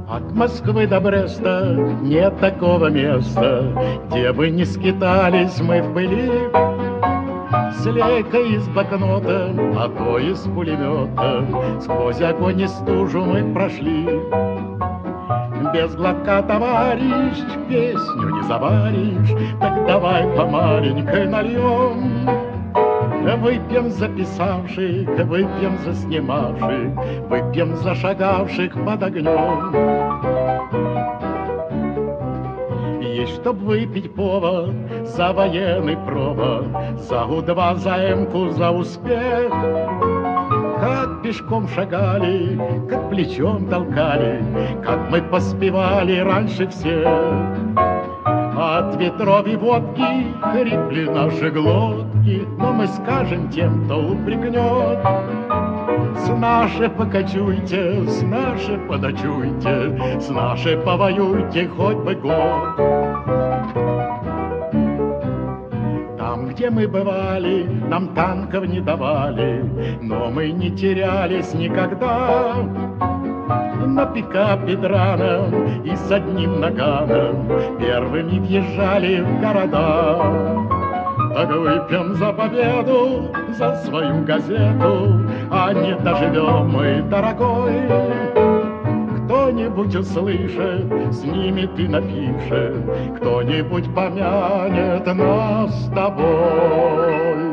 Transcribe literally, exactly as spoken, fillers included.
От Москвы до Бреста нет такого места, где бы не скитались мы в пыли. С лейкой из блокнота, а то из пулемета, сквозь огонь и стужу мы прошли. Без глотка, товарищ, песню не заваришь, так давай по маленькой нальем. Выпьем за писавших, выпьем за снимавших, выпьем за шагавших под огнем. Есть, чтоб выпить повод за военный провод, за У-два, за Эмку, за успех. Как пешком шагали, как плечом толкали, как мы поспевали раньше всех. От ветров и водки хрипли наши глотки, но мы скажем тем, кто упрекнет: с нашей покачуйте, с нашей подочуйте, с нашей повоюйте хоть бы год. Там, где мы бывали, нам танков не давали, но мы не терялись никогда. На пикапе драном и с одним наганом первыми въезжали в города. Так выпьем за победу, за свою газету, а не доживем мы, дорогой. Кто-нибудь услышит, снимет и напишет, кто-нибудь помянет нас с тобой.